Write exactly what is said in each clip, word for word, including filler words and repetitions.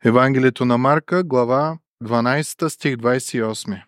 Евангелието на Марка, глава дванадесета, стих двадесет и осми.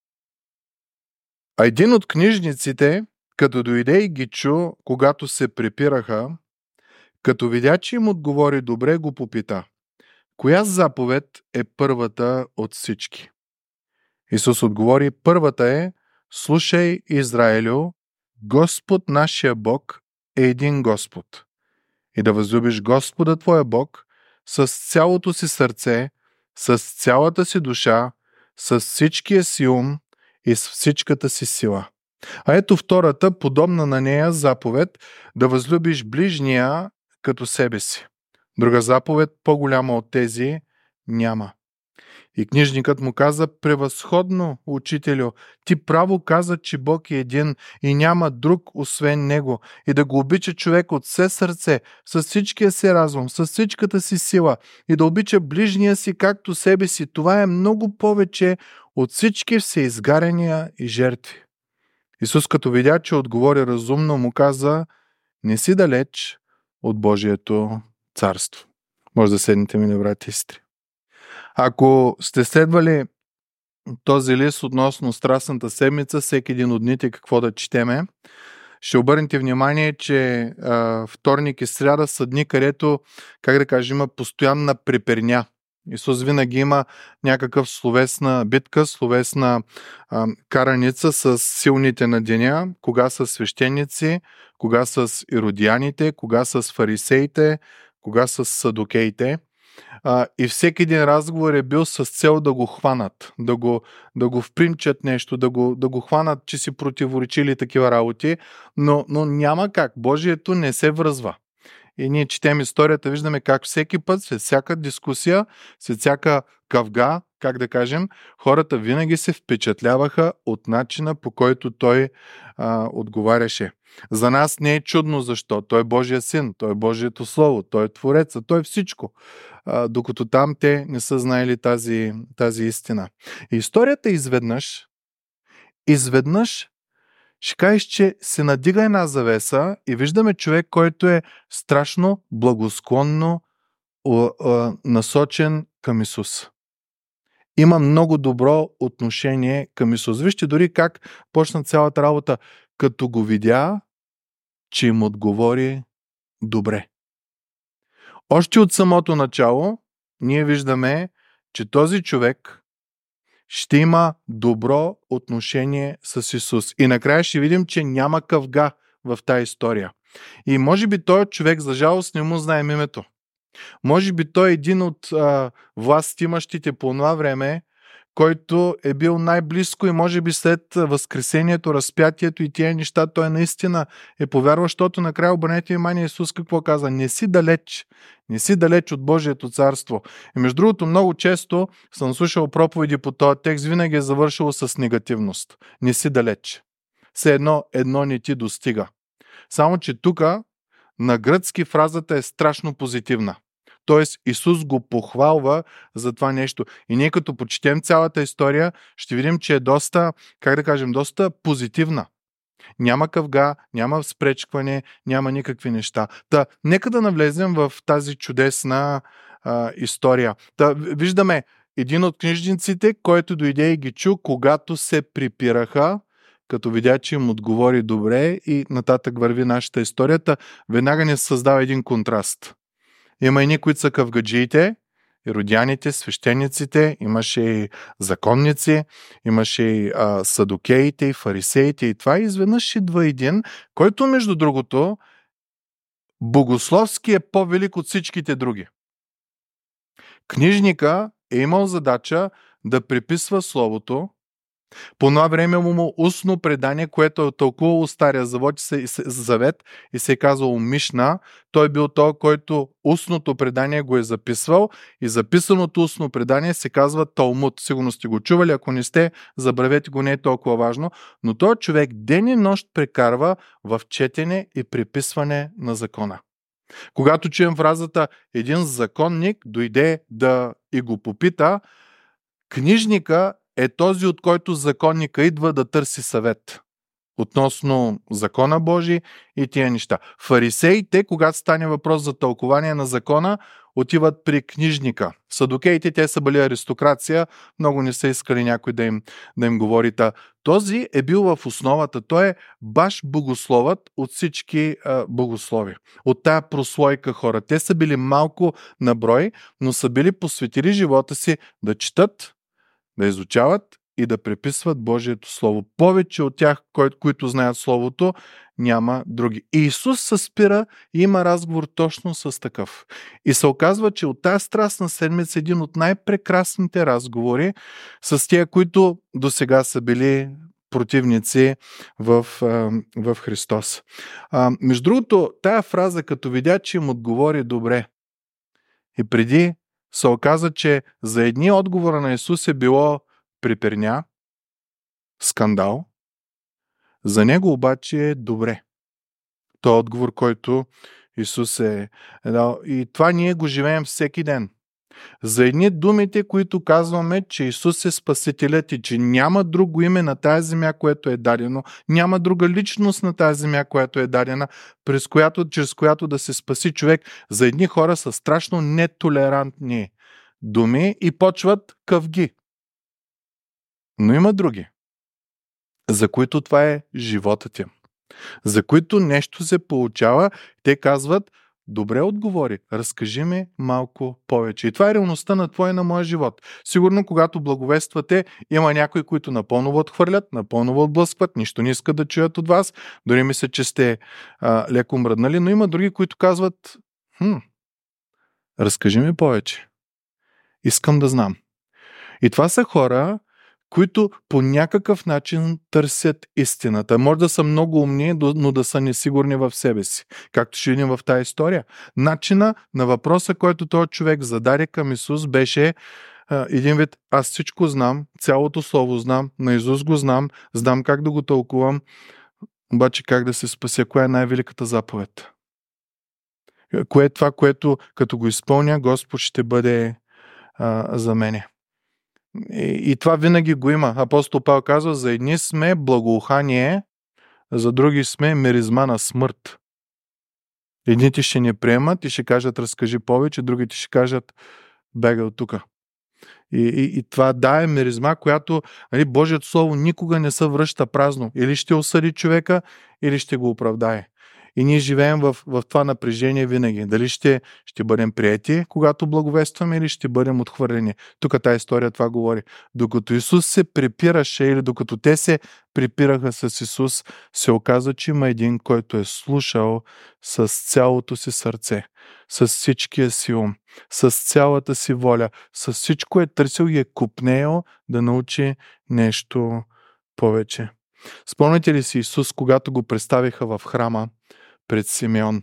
А един от книжниците, като дойде и ги чу, когато се препираха, като видя, че им отговори добре, го попита: коя заповед е първата от всички? Исус отговори: първата е: слушай, Израилю, Господ нашия Бог е един Господ. И да възлюбиш Господа твоя Бог с цялото си сърце, с цялата си душа, с всичкия си ум и с всичката си сила. А ето втората, подобна на нея заповед: да възлюбиш ближния като себе си. Друга заповед, по-голяма от тези, няма. И книжникът му каза: превъзходно, учителю, ти право каза, че Бог е един и няма друг освен Него, и да го обича човек от все сърце, с всичкия си разум, с всичката си сила, и да обича ближния си както себе си. Това е много повече от всички всеизгаряния и жертви. Исус, като видя, че отговори разумно, му каза: не си далеч от Божието царство. Може да седнете, мили брати и сестри. Ако сте следвали този лист относно Страстната седмица, всеки един от дните какво да четеме, ще обърнете внимание, че а, вторник и сряда са дни, където, как да кажем, има постоянна преперня. Исус винаги има някакъв словесна битка, словесна а, караница с силните на деня, кога са свещеници, кога с иродияните, кога с фарисеите, кога с садокеите. Uh, и всеки един разговор е бил с цел да го хванат, да го, да го впримчат нещо, да го, да го хванат, че си противоречили такива работи, но, но няма как. Божието не се връзва. И ние четем историята, виждаме как всеки път, след всяка дискусия, след всяка кавга, как да кажем, хората винаги се впечатляваха от начина, по който той а, отговаряше. За нас не е чудно защо. Той е Божия син, той е Божието слово, той е Твореца, той е всичко. А, докато там те не са знаели тази, тази истина. И историята изведнъж, изведнъж ще кажеш, че се надига една завеса и виждаме човек, който е страшно благосклонно насочен към Исус. Има много добро отношение към Исус. Вижте дори как почна цялата работа. Като го видя, че им отговори добре. Още от самото начало ние виждаме, че този човек ще има добро отношение с Исус. И накрая ще видим, че няма къвга в тази история. И може би този човек, за жалост, не му знаем името. Може би той е един от а, властимащите по това време, който е бил най-близко и може би след възкресението, разпятието и тия неща, той наистина е повярвал, защото накрая обърнете внимание Исус какво каза: не си далеч, не си далеч от Божието царство. И между другото, много често съм слушал проповеди по този текст, винаги е завършило с негативност. Не си далеч. Все едно, едно не ти достига. Само, че тук на гръцки фразата е страшно позитивна. Тоест Исус го похвалва за това нещо. И ние като почетем цялата история, ще видим, че е доста, как да кажем, доста позитивна. Няма къвга, няма спречкване, няма никакви неща. Та, нека да навлезем в тази чудесна а, история. Та, виждаме един от книжниците, който дойде и ги чу, когато се припираха, като видя, че им отговори добре, и нататък върви нашата историята. Веднага ни създава един контраст. Има едни, които са къвгаджиите, иродяните, свещениците, имаше и законници, имаше и а, садокеите, и фарисеите, и това. И изведнъж идва един, който, между другото, богословски е по-велик от всичките други. Книжника е имал задача да преписва словото. По това време му устно предание, което е тълкувало Стария завет и се е казвало Мишна. Той е бил той, който устното предание го е записвал, и записаното устно предание се казва Талмуд. Сигурно сте го чували, ако не сте, забравете го, не е толкова важно. Но той човек ден и нощ прекарва в четене и преписване на закона. Когато чуем фразата един законник дойде да и го попита, книжника е този, от който законника идва да търси съвет относно закона Божий и тия неща. Фарисеите, когато стане въпрос за тълкование на закона, отиват при книжника. Садокеите, те са били аристокрация, много не са искали някой да им, да им говори. Та. Този е бил в основата. Той е баш богословът от всички а, богослови. От тая прослойка хора. Те са били малко на брой, но са били посветили живота си да четат, да изучават и да преписват Божието Слово. Повече от тях, кои, които знаят Словото, няма други. И Исус се спира и има разговор точно с такъв. И се оказва, че от тази страстна седмица един от най-прекрасните разговори с тия, които до сега са били противници в, в Христос. А, между другото, тая фраза, като видя, че им отговори добре, и преди се оказа, че за едни отговора на Исус е било приперня, скандал, за него обаче е добре. Той е отговор, който Исус е дал. И това ние го живеем всеки ден. За едни думите, които казваме, че Исус е Спасителят и че няма друго име на тази земя, което е дадено, няма друга личност на тази земя, която е дадена, през която, чрез която да се спаси човек, за едни хора са страшно нетолерантни думи и почват къвги. Но има други, за които това е животът им, за които нещо се получава, те казват: добре отговори, разкажи ми малко повече. И това е реалността на твоя и на моя живот. Сигурно, когато благовествате, има някои, които напълно отхвърлят, напълно отблъскват, нищо не искат да чуят от вас, дори мисля, че сте а, леко мръднали, но има други, които казват: хм, разкажи ми повече. Искам да знам. И това са хора, които по някакъв начин търсят истината. Може да са много умни, но да са несигурни в себе си. Както ще видим в тази история. Начина на въпроса, който този човек зададе към Исус, беше а, един вид: аз всичко знам, цялото слово знам, наизуст го знам, знам как да го тълкувам, обаче как да се спася? Коя е най-великата заповед? Кое е това, което като го изпълня, Господ ще бъде а, за мене? И, и това винаги го има. Апостол Павел казва: за едни сме благоухание, за други сме миризма на смърт. Едните ще ни приемат и ще кажат: разкажи повече, другите ще кажат: бегай от тука. И, и, и това да е миризма, която, нали, Божието Слово никога не се връща празно. Или ще осъди човека, или ще го оправдае. И ние живеем в, в това напрежение винаги. Дали ще, ще бъдем приети, когато благовестваме, или ще бъдем отхвърлени. Тук тази история това говори. Докато Исус се препираше, или докато те се препираха с Исус, се оказа, че има един, който е слушал с цялото си сърце, с всичкия си ум, с цялата си воля, с всичко е търсил и е купнеял да научи нещо повече. Спомняте ли си Исус, когато го представиха в храма пред Симеон?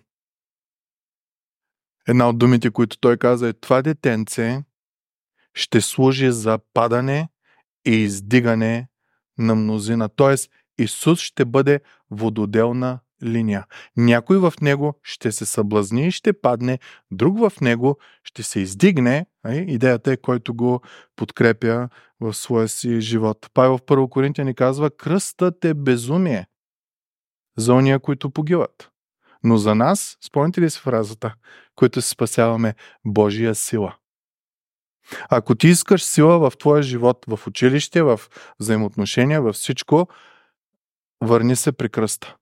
Една от думите, които той каза, е: това детенце ще служи за падане и издигане на мнозина. Тоест, Исус ще бъде вододелна линия. Някой в него ще се съблазни и ще падне, друг в него ще се издигне. Идеята е, който го подкрепя в своя си живот. Павел в Първо Коринтияни казва: кръстът е безумие за ония, които погиват. Но за нас, спомните ли си фразата, които се спасяваме: Божия сила. Ако ти искаш сила в твоя живот, в училище, в взаимоотношения, във всичко, върни се при кръста.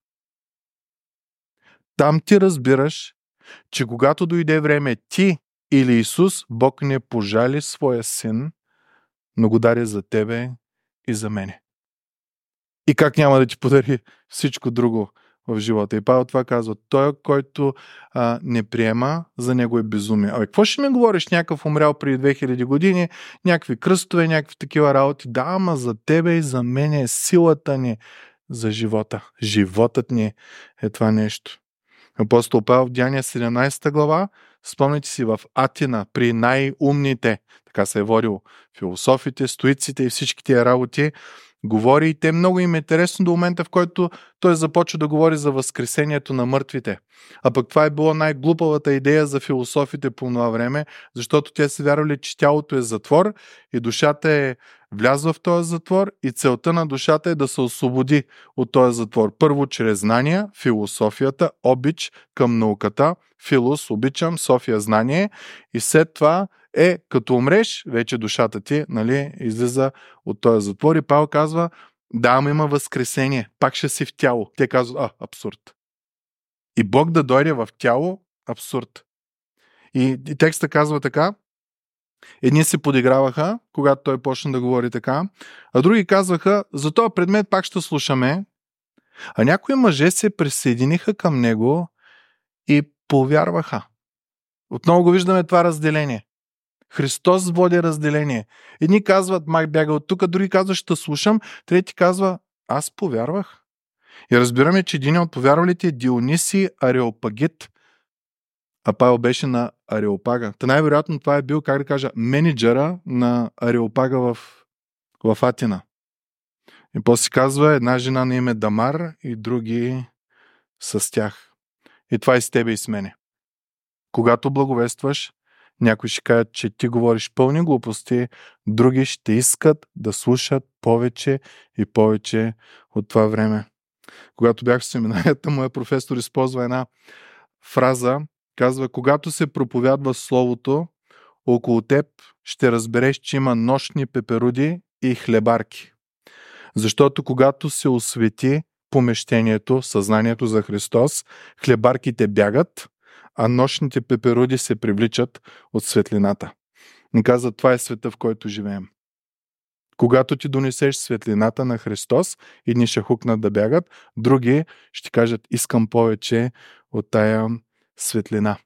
Там ти разбираш, че когато дойде време ти или Исус, Бог не пожали своя син, но го даде за тебе и за мене. И как няма да ти подари всичко друго в живота. И Павел това казва: той, който а, не приема, за него е безумие. Абе, какво ще ми говориш, някакъв умрял преди две хиляди години, някакви кръстове, някакви такива работи? Да, ама за тебе и за мен е силата ни за живота. Животът ни е това нещо. Апостол Павел в Деяния седемнадесета глава, спомните си, в Атина, при най-умните, така се е водил философите, стоиците и всички тия работи, Говори и те много им е интересно до момента, в който той започва да говори за възкресението на мъртвите. А пък това е било най-глупавата идея за философите по това време, защото те са вярвали, че тялото е затвор и душата е влязла в този затвор и целта на душата е да се освободи от този затвор. Първо чрез знания, философията, обич към науката, филос, обичам, София знание и след това е, като умреш, вече душата ти, нали, излиза от този затвор и Павел казва, да, ама има възкресение, пак ще си в тяло. Те казват, а, абсурд. И Бог да дойде в тяло, абсурд. И, и текста казва така, едни се подиграваха, когато той почна да говори така, а други казваха, за този предмет пак ще слушаме, а някои мъже се присъединиха към него и повярваха. Отново го виждаме това разделение. Христос води разделение. Едни казват, май бяга от тук, други казват, ще слушам, трети казва, аз повярвах. И разбираме, че един от повярвалите е Дионисий Ареопагит, а Павел беше на Ареопага. Та най-вероятно това е бил, как да кажа, менеджера на Ареопага в, в Атина. И после казва, една жена на име Дамар и други с тях. И това е с тебе и с мене. Когато благовестваш, някои ще кажат, че ти говориш пълни глупости, други ще искат да слушат повече и повече от това време. Когато бях в семинарията, моя професор използва една фраза, казва, когато се проповядва Словото, около теб ще разбереш, че има нощни пеперуди и хлебарки. Защото когато се освети помещението, съзнанието за Христос, хлебарките бягат, а нощните пеперуди се привличат от светлината. И каза, това е света, в който живеем. Когато ти донесеш светлината на Христос, едни ще хукнат да бягат, други ще кажат, искам повече от тая светлина.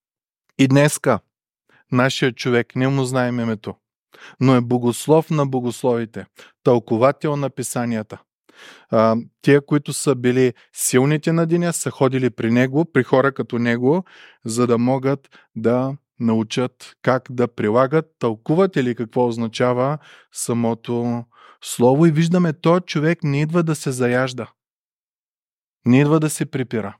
И днеска нашия човек, не му знаем името, но е богослов на богословите, тълковател на писанията. А, тия, които са били силните на деня, са ходили при него, при хора като него, за да могат да научат как да прилагат, тълкуват или какво означава самото слово. И виждаме, този човек не идва да се заяжда. Не идва да се припира.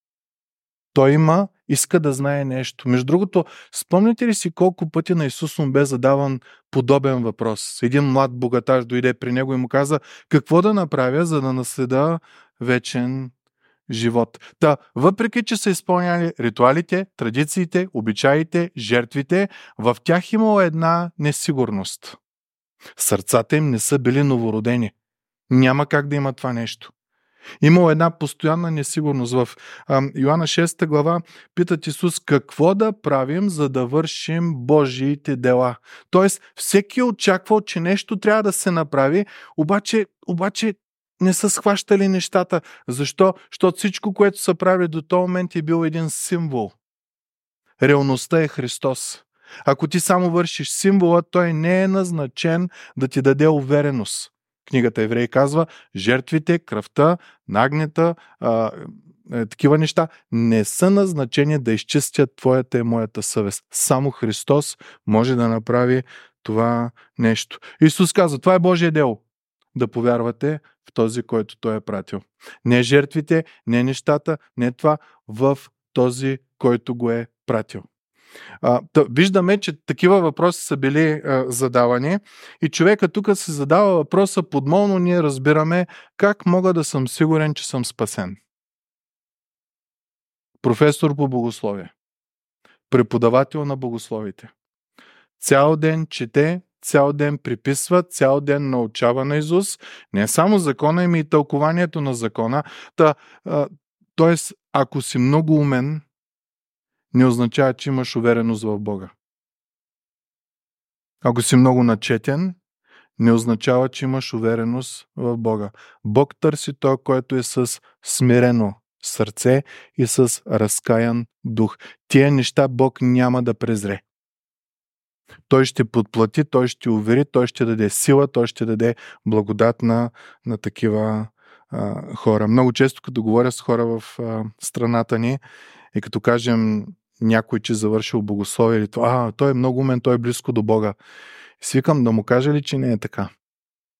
Той има, иска да знае нещо. Между другото, спомняте ли си колко пъти на Исус му бе задаван подобен въпрос? Един млад богаташ дойде при него и му каза, какво да направя, за да наследа вечен живот. Та, въпреки, че са изпълняли ритуалите, традициите, обичаите, жертвите, в тях имало една несигурност. Сърцата им не са били новородени. Няма как да има това нещо. Имало една постоянна несигурност. В Йоанна шеста глава питат Исус какво да правим, за да вършим Божиите дела. Тоест, всеки е очаквал, че нещо трябва да се направи, обаче, обаче не са схващали нещата. Защо? Защото всичко, което са правили до този момент е бил един символ. Реалността е Христос. Ако ти само вършиш символа, той не е назначен да ти даде увереност. Книгата Евреи казва, жертвите, кръвта, нагнета, а, е, такива неща не са назначени да изчистят твоята и моята съвест. Само Христос може да направи това нещо. Исус казва, това е Божие дело. Да повярвате в този, който Той е пратил. Не жертвите, не нещата, не това, в този, който го е пратил. А, да, виждаме, че такива въпроси са били а, задавани и човека тук се задава въпроса подмолно, ние разбираме как мога да съм сигурен, че съм спасен. Професор по богословие, преподавател на богословите. Цял ден чете, цял ден приписва, цял ден научава на Исус, не само закона, ами и тълкованието на закона. Та, а, тоест, ако си много умен, не означава, че имаш увереност в Бога. Ако си много начетен, не означава, че имаш увереност в Бога. Бог търси той, който е с смирено сърце и с разкаян дух. Тия неща Бог няма да презре. Той ще подплати, той ще увери, той ще даде сила, той ще даде благодат на, на такива а, хора. Много често, като говоря с хора в а, страната ни и като кажем някой, че завършил богословие или това, а, той е много умен, той е близко до Бога. Свикам да му кажа ли, че не е така?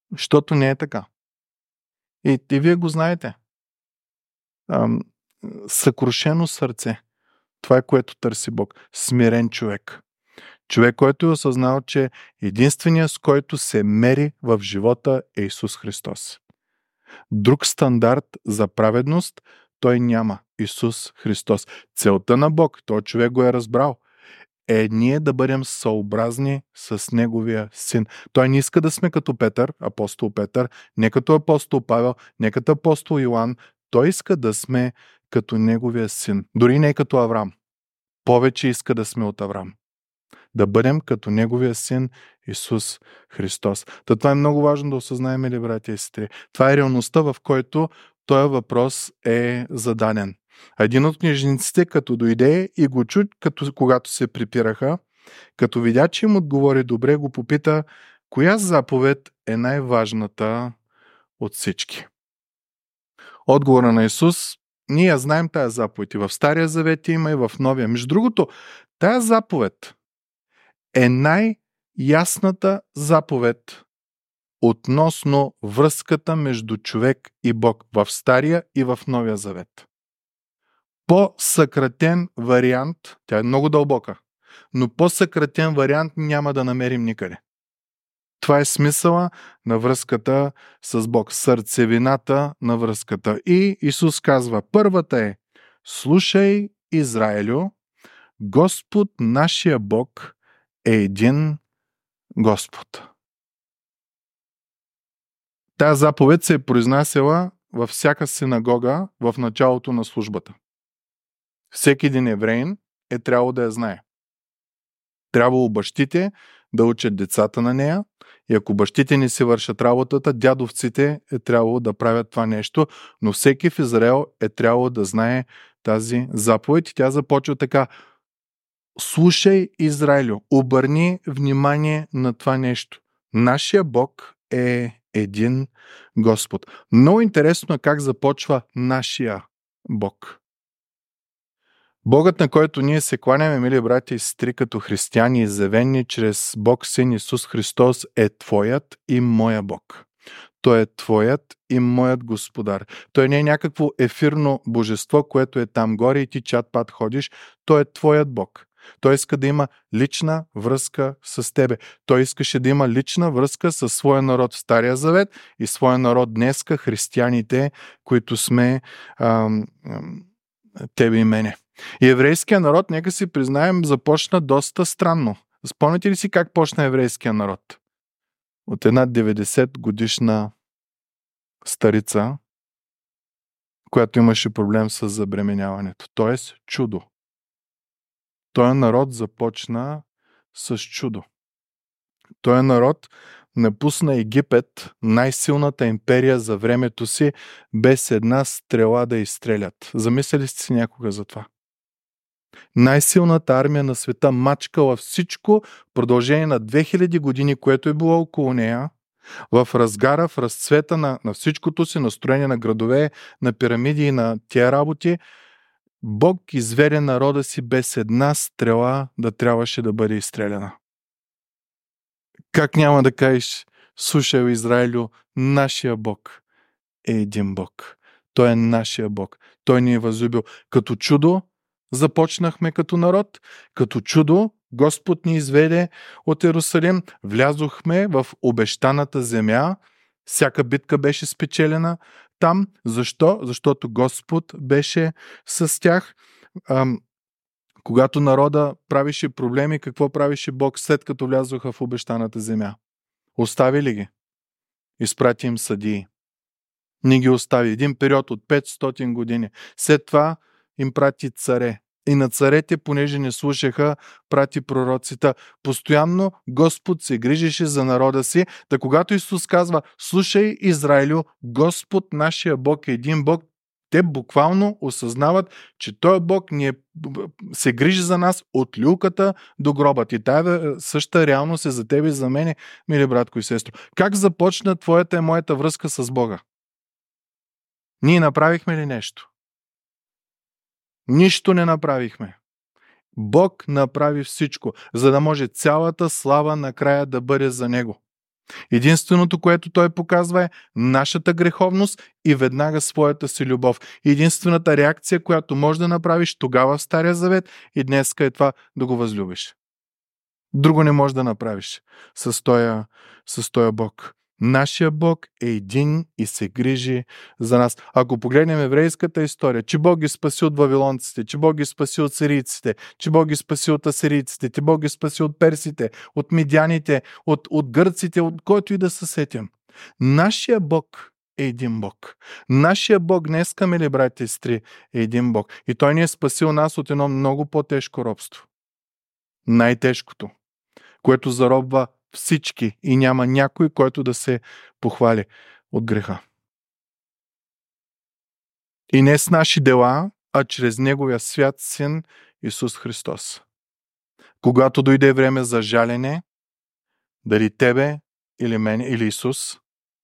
Защото не е така. И, и вие го знаете. Ам, съкрушено сърце. Това е което търси Бог. Смирен човек. Човек, който е осъзнал, че единственият, с който се мери в живота, е Исус Христос. Друг стандарт за праведност той няма. Исус Христос. Целта на Бог, той човек го е разбрал, е ние да бъдем съобразни с Неговия Син. Той не иска да сме като Петър, апостол Петър, не като апостол Павел, не като апостол Йоан. Той иска да сме като Неговия Син. Дори не като Авраам. Повече иска да сме от Авраам. Да бъдем като Неговия Син Исус Христос. Та това е много важно да осъзнаем, ли, братя и сестри. Това е реалността, в който този въпрос е зададен. Един от книжниците, като дойде и го чу, като, когато се припираха, като видя, че им отговори добре, го попита, коя заповед е най-важната от всички. Отговора на Исус, ние знаем тая заповед и в Стария Завет има и в Новия. Между другото, тая заповед е най-ясната заповед относно връзката между човек и Бог в Стария и в Новия Завет. По-съкратен вариант, тя е много дълбока, но по-съкратен вариант няма да намерим никъде. Това е смисъла на връзката с Бог, сърцевината на връзката. И Исус казва, първата е, слушай, Израилю, Господ нашия Бог е един Господ. Тая заповед се е произнасяла във всяка синагога в началото на службата. Всеки един евреин е трябвало да я знае. Трябвало бащите да учат децата на нея и ако бащите не си вършат работата, дядовците е трябвало да правят това нещо, но всеки в Израел е трябвало да знае тази заповед и тя започва така. Слушай, Израилю, обърни внимание на това нещо. Нашия Бог е един Господ. Много интересно е как започва нашия Бог. Богът, на който ние се кланяме, мили братя и сестри, като християни, изявени чрез Бог Син Исус Христос, е твоят и моя Бог. Той е твоят и моят Господар. Той не е някакво ефирно божество, което е там горе и ти чат-пат ходиш. Той е твоят Бог. Той иска да има лична връзка с тебе. Той искаше да има лична връзка с своя народ в Стария Завет и своя народ днеска, християните, които сме ам, ам, тебе и мене. И еврейския народ, нека си признаем, започна доста странно. Спомняте ли си как почна еврейския народ? От една деветдесет годишна старица, която имаше проблем с забременяването. Тоест чудо. Той народ започна с чудо. Той народ напусна Египет, най-силната империя за времето си, без една стрела да изстрелят. Замислили сте си някога за това? Най-силната армия на света мачкала всичко в продължение на две хиляди години, което е било около нея, в разгара, в разцвета на, на всичкото си, настроение на градове, на пирамиди и на тия работи, Бог изведе народа си без една стрела да трябваше да бъде изстреляна. Как няма да кажеш, слушай, Израилю, нашия Бог е един Бог. Той е нашия Бог. Той ни е възлюбил. Като чудо започнахме като народ. Като чудо Господ ни изведе от Иерусалим. Влязохме в обещаната земя. Всяка битка беше спечелена там. Защо? Защото Господ беше с тях. Ам, когато народа правише проблеми, какво правише Бог след като влязоха в обещаната земя? Остави ли ги? Изпрати им съдии. Не ги остави. Един период от петстотин години. След това им прати царе. И на царете, понеже не слушаха, прати пророците. Постоянно Господ се грижеше за народа си. Да когато Исус казва, слушай, Израилю, Господ, нашия Бог е един Бог, те буквално осъзнават, че той Бог ни е, се грижи за нас от люлката до гробът. И тая същата реалност е за тебе и за мене, мили братко и сестро. Как започна твоята и моята връзка с Бога? Ние направихме ли нещо? Нищо не направихме. Бог направи всичко, за да може цялата слава накрая да бъде за Него. Единственото, което той показва е нашата греховност и веднага своята си любов. Единствената реакция, която можеш да направиш тогава в Стария Завет и днес е това да го възлюбиш. Друго не можеш да направиш с този, с този Бог. Нашия Бог е един и се грижи за нас. Ако погледнем еврейската история, че Бог ги спаси от вавилонците, че Бог ги спаси от сирийците, че Бог ги спаси от асирийците, че Бог ги спаси от персите, от мидяните, от, от гърците, от който и да се сетим. Нашия Бог е един Бог. Нашия Бог днеска, мили братя и сестри, е един Бог. И Той ни е спасил нас от едно много по-тежко робство. Най-тежкото, което заробва всички и няма някой, който да се похвали от греха. И не с наши дела, а чрез Неговия свят Син Исус Христос. Когато дойде време за жалене, дали тебе или мен или Исус,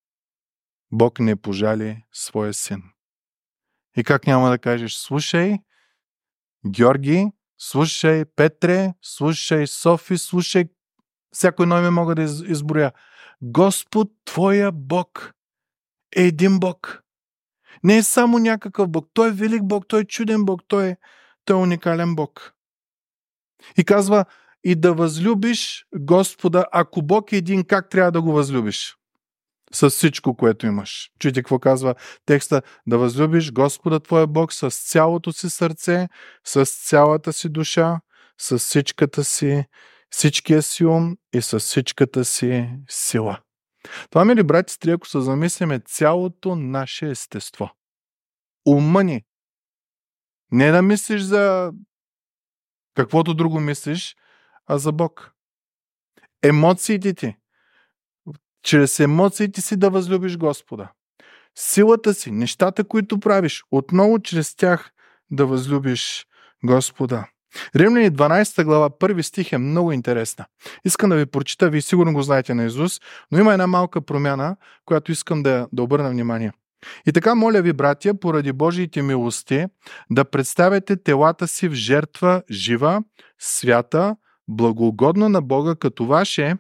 Бог не пожали своя Син. И как няма да кажеш, слушай, Георги, слушай, Петре, слушай, Софи, слушай, всяко едно име мога да изброя. Господ, твоя Бог е един Бог. Не е само някакъв Бог. Той е велик Бог, Той е чуден Бог, Той е, той е уникален Бог. И казва, и да възлюбиш Господа, ако Бог е един, как трябва да го възлюбиш? С всичко, което имаш. Чуйте какво казва текста, да възлюбиш Господа твоя Бог с цялото си сърце, с цялата си душа, с всичката си, всичкия си ум и с всичката си сила. Това, мили брати и сестри, ако се замислиме цялото наше естество. Ума ни. Не да мислиш за каквото друго мислиш, а за Бог. Емоциите ти. Чрез емоциите си да възлюбиш Господа. Силата си, нещата, които правиш, отново чрез тях да възлюбиш Господа. Римляни дванадесета глава, първи стих е много интересна. Искам да ви прочита, вие сигурно го знаете наизуст, но има една малка промяна, която искам да, да обърна внимание. И така, моля ви, братя, поради Божиите милости, да представяте телата си в жертва жива, свята, благоугодна на Бога, като ваше,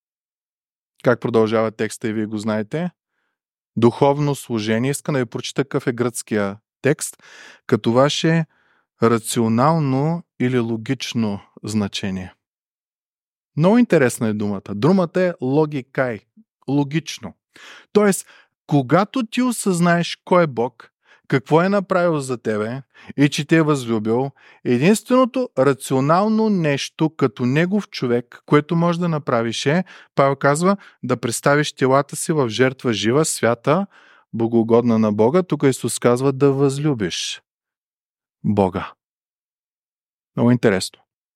как продължава текста и вие го знаете, духовно служение. Искам да ви прочита какъв е гръцкия текст, като ваше рационално или логично значение. Много интересна е думата. Думата е логикай, логично. Тоест, когато ти осъзнаеш кой е Бог, какво е направил за тебе и че те е възлюбил, единственото рационално нещо като негов човек, което може да направиш е, Павел казва, да представиш телата си в жертва жива, свята, богоугодна на Бога. Тук Исус казва да възлюбиш Бога. Много интересно.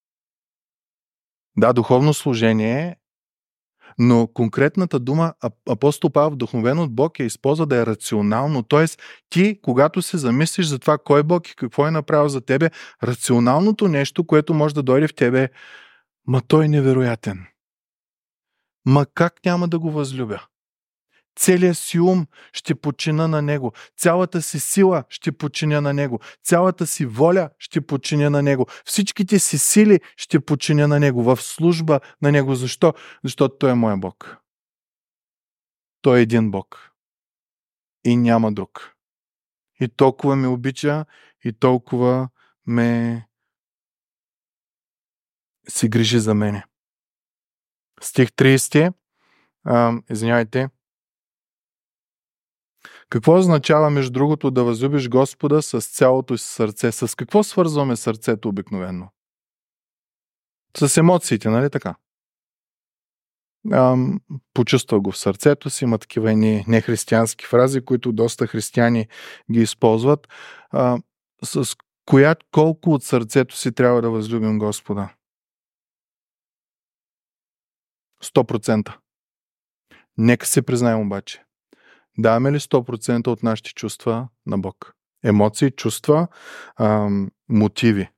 Да, духовно служение, но конкретната дума апостол Павел, вдъхновен от Бог, я използва да е рационално. Тоест, ти, когато се замислиш за това кой е Бог и какво е направил за тебе, рационалното нещо, което може да дойде в тебе, ма той е невероятен. Ма как няма да го възлюбя? Целият си ум ще подчиня на Него. Цялата си сила ще подчиня на Него. Цялата си воля ще подчиня на Него. Всичките си сили ще подчиня на Него. В служба на Него. Защо? Защото Той е моя Бог. Той е един Бог. И няма друг. И толкова ме обича, и толкова ме си грижи за мене. Стих тридесети. А, извинявайте. Какво означава, между другото, да възлюбиш Господа с цялото си сърце? С какво свързваме сърцето обикновено? С емоциите, нали така? Ам, почувства го в сърцето си, има такива и нехристиянски фрази, които доста християни ги използват. А, с коя, колко от сърцето си трябва да възлюбим Господа? сто процента. Нека се признаем обаче. Даваме ли сто процента от нашите чувства на Бог? Емоции, чувства, ам, мотиви.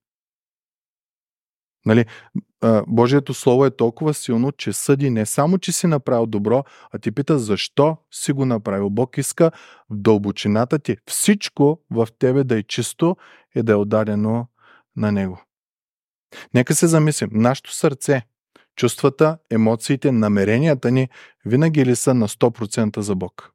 Нали? А, Божието Слово е толкова силно, че съди не само, че си направил добро, а ти пита защо си го направил. Бог иска в дълбочината ти всичко в тебе да е чисто и да е отдадено на Него. Нека се замислим. Нашето сърце чувствата, емоциите, намеренията ни винаги ли са на сто процента за Бог?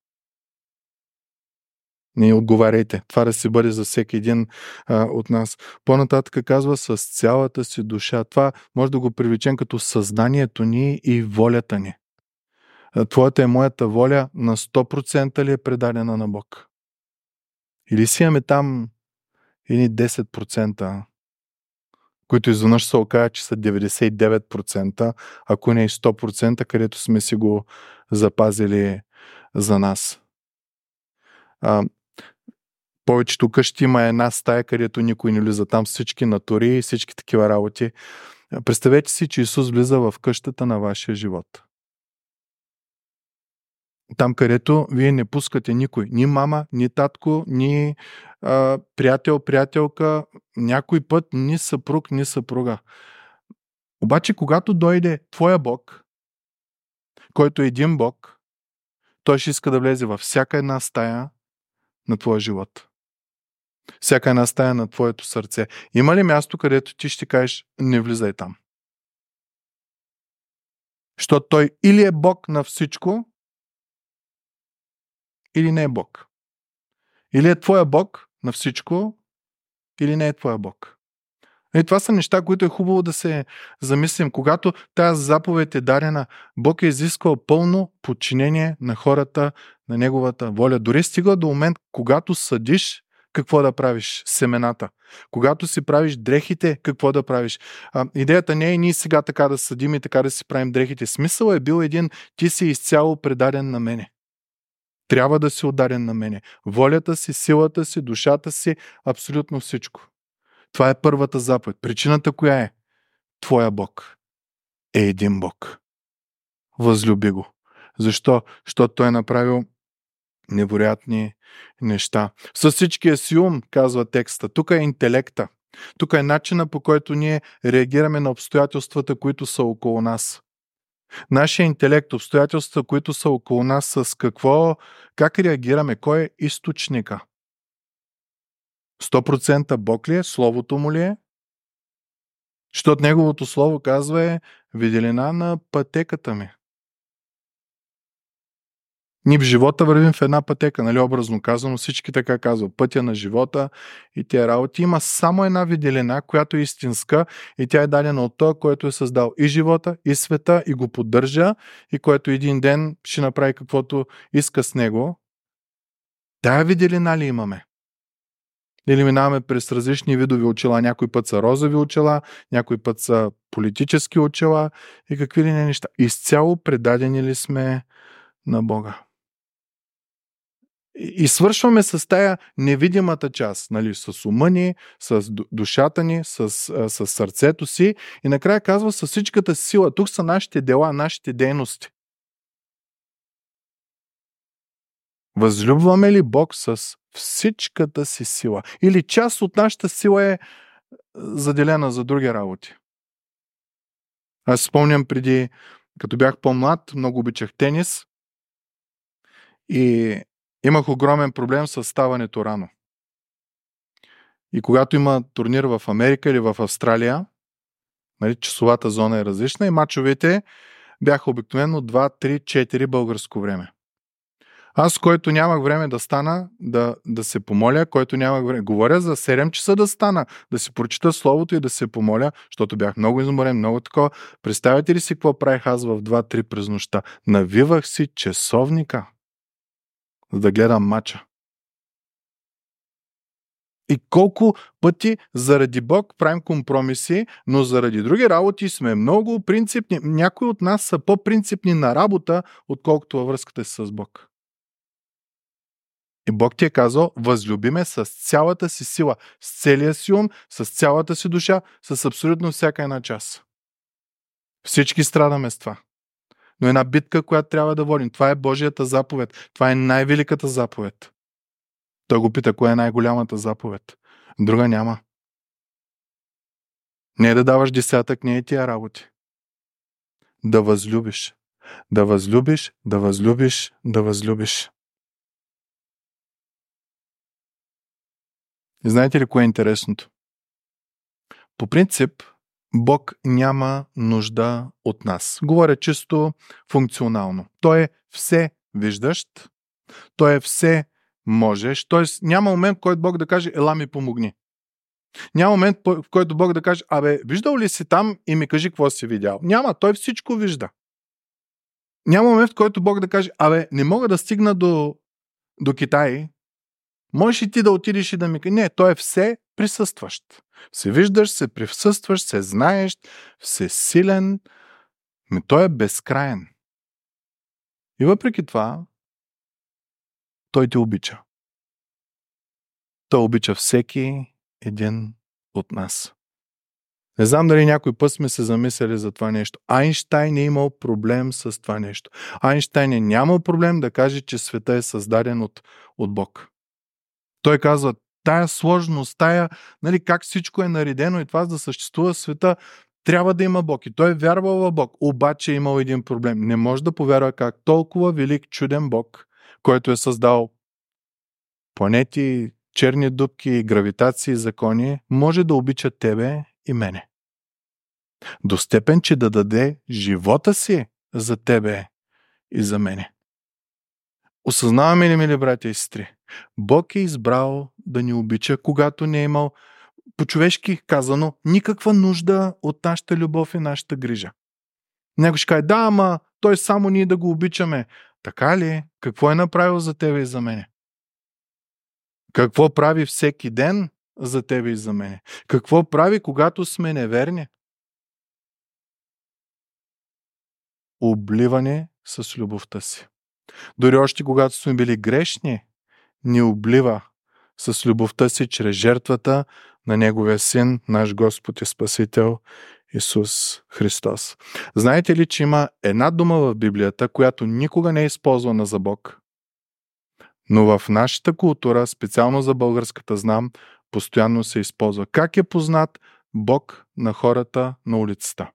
Не отговаряйте. Това да си бъде за всеки един а, от нас. По-нататък казва с цялата си душа. Това може да го привлечем като съзнанието ни и волята ни. Твоята и моята воля на сто процента ли е предадена на Бог? Или си имаме там едни десет процента, които изведнъж се окажат, че са деветдесет и девет процента, ако не и сто процента, където сме си го запазили за нас. А, повечето къщи има една стая, където никой не влиза. Там всички натури и всички такива работи. Представете си, че Исус влиза в къщата на вашия живот. Там, където вие не пускате никой. Ни мама, ни татко, ни а, приятел, приятелка, някой път ни съпруг, ни съпруга. Обаче, когато дойде твоя Бог, който е един Бог, той ще иска да влезе във всяка една стая на твоя живот. Всяка една стая на твоето сърце. Има ли място, където ти ще кажеш, не влизай там? Защото той или е Бог на всичко, или не е Бог. Или е твоя Бог на всичко, или не е твоя Бог. И това са неща, които е хубаво да се замислим. Когато тази заповед е дадена, Бог е изисквал пълно подчинение на хората, на Неговата воля. Дори стига до момент, когато съдиш, какво да правиш? Семената. Когато си правиш дрехите, какво да правиш? А, идеята не е ние сега така да съдим и така да си правим дрехите. Смисъл е бил един, ти си изцяло предаден на мене. Трябва да си отдаден на мене. Волята си, силата си, душата си, абсолютно всичко. Това е първата заповед. Причината коя е? Твоя Бог е един Бог. Възлюби го. Защо? Защото той е направил невероятни неща. С всичкия си ум, казва текста. Тук е интелекта. Тук е начина, по който ние реагираме на обстоятелствата, които са около нас. Нашия интелект, обстоятелствата, които са около нас, с какво, как реагираме, кой е източника? сто процента Бог ли е? Словото му ли е? Защото Неговото слово казва е виделина на пътеката ми. Ние в живота вървим в една пътека, нали, образно казано, всички така казват, пътя на живота и тия работи. Има само една виделина, която е истинска и тя е дадена от този, който е създал и живота, и света, и го поддържа, и който един ден ще направи каквото иска с него. Тая виделина ли имаме? Или минаваме през различни видови очила. Някой път са розови очила, някой път са политически очила и какви ли не неща. Изцяло предадени ли сме на Бога? И свършваме с тая невидимата част, нали, с ума ни, с душата ни, с, с сърцето си и накрая казва с всичката сила. Тук са нашите дела, нашите дейности. Възлюбваме ли Бог с всичката си сила? Или част от нашата сила е заделена за други работи? Аз спомням преди, като бях по-млад, много обичах тенис и имах огромен проблем с ставането рано. И когато има турнир в Америка или в Австралия, нали, часовата зона е различна и мачовете бяха обикновено два, три, четири българско време. Аз, който нямах време да стана, да, да се помоля, който нямах време, говоря за седем часа да стана, да си прочита словото и да се помоля, защото бях много изморен, много такова. Представете ли си какво правих аз в два-три през нощта? Навивах си часовника, за да гледам мача. И колко пъти заради Бог правим компромиси, но заради други работи сме много принципни. Някои от нас са по-принципни на работа, отколкото във връзката си с Бог. И Бог ти е казал, възлюби ме с цялата си сила, с целия си ум, с цялата си душа, с абсолютно всяка една част. Всички страдаме с това. Но една битка, която трябва да водим. Това е Божията заповед. Това е най-великата заповед. Той го пита, коя е най-голямата заповед. Друга няма. Не е да даваш десятък, не е тия работи. Да възлюбиш. Да възлюбиш, да възлюбиш, да възлюбиш. И знаете ли кое е интересното? По принцип, Бог няма нужда от нас. Говоря чисто функционално. Той е все виждащ, Той е все можеш, т.е. няма момент, в който Бог да каже, ела ми помогни. Няма момент, в който Бог да каже, абе, виждал ли си там и ми кажи какво си видял. Няма, Той всичко вижда. Няма момент, в който Бог да каже, абе, не мога да стигна до, до Китай, можеш и ти да отидеш и да ми кажеш. Не, Той е все присъстващ. Се виждаш, се присъстваш, се знаеш, все силен, но Той е безкраен. И въпреки това, Той те обича. Той обича всеки един от нас. Не знам дали някой път сме се замисляли за това нещо. Айнщайн е имал проблем с това нещо. Айнщайн е нямал проблем да каже, че света е създаден от, от Бог. Той казва, тая сложност, тая, нали, как всичко е наредено и това, за да съществува света, трябва да има Бог. И той е вярвал в Бог, обаче е имал един проблем. Не може да повярва как толкова велик, чуден Бог, който е създал планети, черни дупки, гравитации, закони, може да обича тебе и мене. До степен, че да даде живота си за тебе и за мене. Осъзнаваме ли, мили братя и сестри? Бог е избрал да ни обича, когато не е имал, по-човешки казано, никаква нужда от нашата любов и нашата грижа. Някой ще каже, да, ама той само ние да го обичаме. Така ли? Какво е направил за тебе и за мене? Какво прави всеки ден за тебе и за мене? Какво прави, когато сме неверни? Обливане с любовта си. Дори още когато сме били грешни, ни облива с любовта си чрез жертвата на Неговия Син, наш Господ и Спасител Исус Христос. Знаете ли, че има една дума в Библията, която никога не е използвана за Бог? Но в нашата култура, специално за българската знам, постоянно се използва. Как е познат Бог на хората на улицата?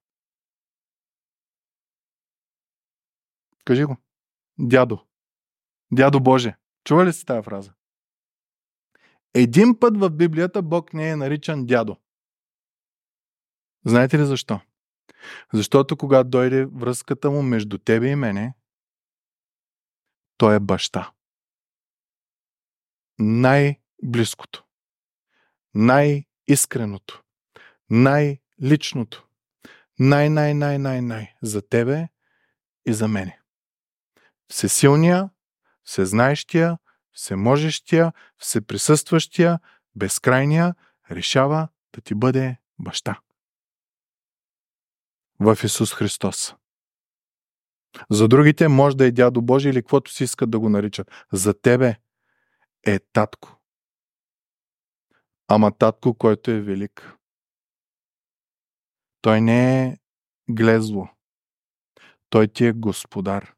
Кажи го. Дядо. Дядо Боже. Чува ли си тази фраза? Един път в Библията Бог не е наричан дядо. Знаете ли защо? Защото когато дойде връзката му между тебе и мене, той е баща. Най-близкото. Най-искреното. Най-личното. Най-най-най-най-най за тебе и за мене. Всесилния, всезнаещия, всеможещия, всеприсъстващия, безкрайния решава да ти бъде баща. В Исус Христос. За другите може да е дядо Божий или каквото си искат да го наричат. За тебе е татко. Ама татко, който е велик. Той не е глезло. Той ти е господар.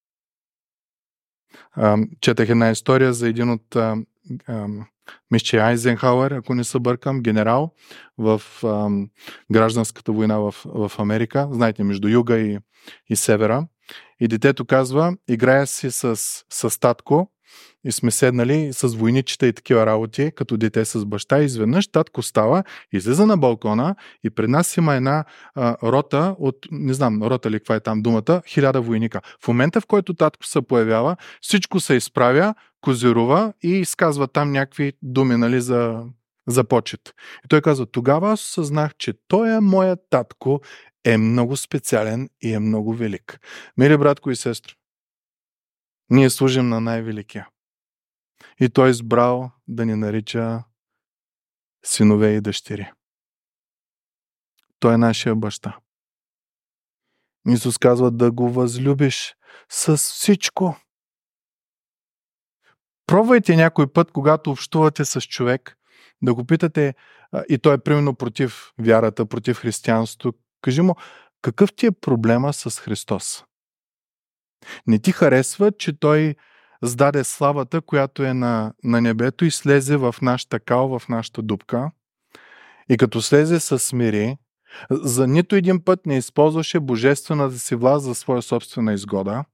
Четах една история за един от мисля, Айзенхауер, ако не се бъркам, генерал в ам, гражданската война в, в Америка. Знаете, между юга и, и севера. И детето казва, играя си с, с татко и сме седнали с войничета и такива работи, като дете с баща. И изведнъж татко става, излиза на балкона и пред нас има една а, рота от, не знам, рота ли каква е там думата, хиляда войника. В момента, в който татко се появява, всичко се изправя, козирува и изказва там някакви думи, нали, за, за почет. И той казва, тогава аз осъзнах, че той е моят татко, е много специален и е много велик. Мили братко и сестро, ние служим на най-великия. И той е избрал да ни нарича синове и дъщери. Той е нашия баща. Исус казва да го възлюбиш с всичко. Пробвайте някой път, когато общувате с човек, да го питате, и той е примерно против вярата, против християнството. Кажи му, какъв ти е проблема с Христос? Не ти харесва, че той сдаде славата, която е на, на небето и слезе в нашата кал, в нашата дупка. И като слезе се смири, за нито един път не използваше божествената си власт за своя собствена изгода,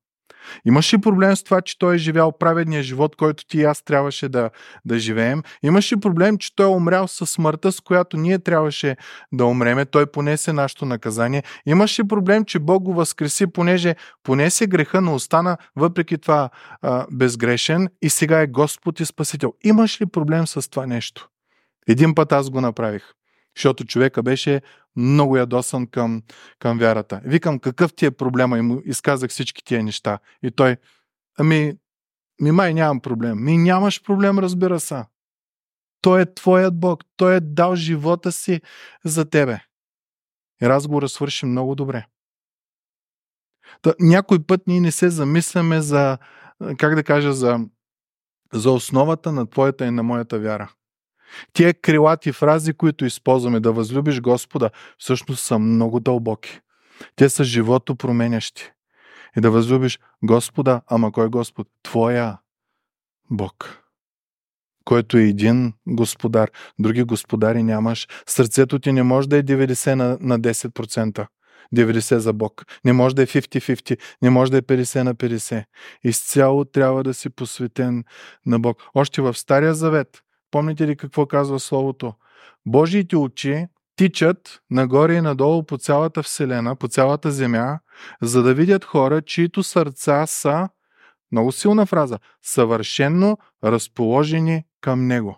Имаш ли проблем с това, че той е живял праведния живот, който ти и аз трябваше да, да живеем? Имаш ли проблем, че той е умрял със смъртта, с която ние трябваше да умреме? Той понесе нашето наказание. Имаш ли проблем, че Бог го възкреси, понеже понесе греха, но остана въпреки това а, безгрешен и сега е Господ и Спасител? Имаш ли проблем с това нещо? Един път аз го направих, защото човека беше много ядосан към, към вярата. Викам, какъв ти е проблема? И му изказах всички тия неща. И той, ами, ми май нямам проблем. Ми нямаш проблем, разбира се. Той е твоят Бог. Той е дал живота си за тебе. И разговорът свърши много добре. Та, някой път ние не се замисляме за, как да кажа, за, за основата на твоята и на моята вяра. Тия крилати фрази, които използваме, да възлюбиш Господа, всъщност са много дълбоки. Те са живото променящи. И да възлюбиш Господа, ама кой Господ? Твоя Бог, който е един Господар. Други господари нямаш. Сърцето ти не може да е деветдесет на десет процента. деветдесет за Бог. Не може да е петдесет на петдесет. Не може да е петдесет на петдесет. Изцяло трябва да си посветен на Бог. Още в Стария Завет, помните ли какво казва Словото? Божиите очи тичат нагоре и надолу по цялата вселена, по цялата земя, за да видят хора, чието сърца са, много силна фраза, съвършенно разположени към Него.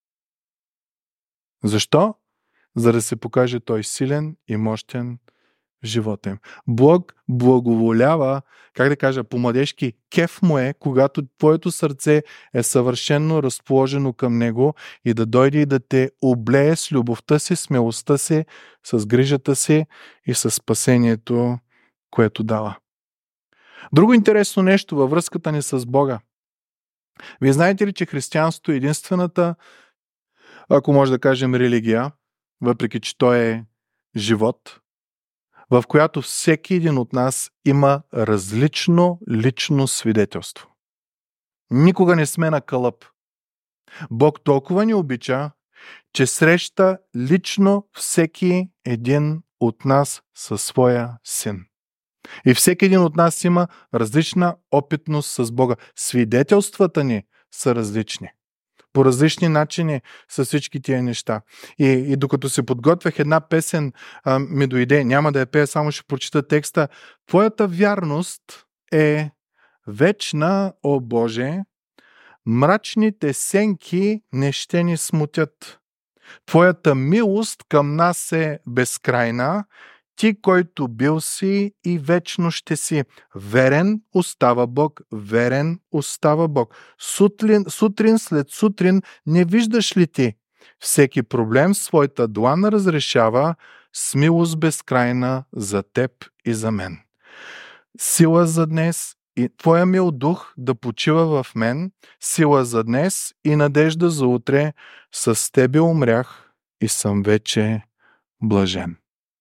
Защо? За да се покаже Той силен и мощен в живота им. Бог благоволява, как да кажа, по-младежки, кеф му е, когато твоето сърце е съвършенно разположено към Него и да дойде и да те облее с любовта си, смелостта си, с грижата си и с спасението, което дава. Друго интересно нещо във връзката ни с Бога. Вие знаете ли, че християнството е единствената, ако може да кажем, религия, въпреки че то е живот, в която всеки един от нас има различно лично свидетелство. Никога не сме на кълъп. Бог толкова ни обича, че среща лично всеки един от нас със своя син. И всеки един от нас има различна опитност с Бога. Свидетелствата ни са различни. По различни начини с всички тия неща. И, и докато се подготвях, една песен а, ми дойде, няма да я пея, само ще прочита текста. Твоята вярност е вечна, о Боже, мрачните сенки не ще ни смутят. Твоята милост към нас е безкрайна, ти, който бил си и вечно ще си. Верен остава Бог, верен остава Бог. Сутрин, сутрин след сутрин не виждаш ли ти? Всеки проблем своята длан разрешава с милост безкрайна за теб и за мен. Сила за днес и Твоя мил дух да почива в мен, сила за днес и надежда за утре, с Тебе умрях и съм вече блажен.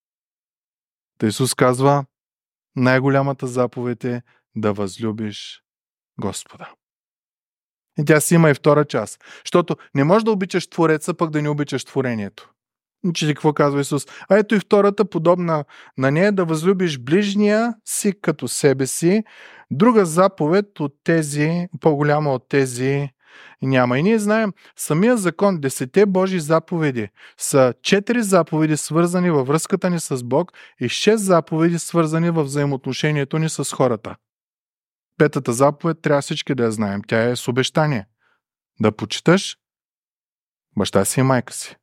Та Исус казва, най-голямата заповед е да възлюбиш Господа. И тя си има и втора част. Защото не можеш да обичаш Твореца, пък да не обичаш творението. Че какво казва Исус? А ето и втората, подобна на нея, да възлюбиш ближния си като себе си. Друга заповед от тези, по-голяма от тези няма. И ние знаем, самия закон, десете Божии заповеди, са четири заповеди свързани във връзката ни с Бог и шест заповеди свързани във взаимоотношението ни с хората. Петата заповед трябва всички да я знаем. Тя е с обещание. Да почиташ баща си и майка си.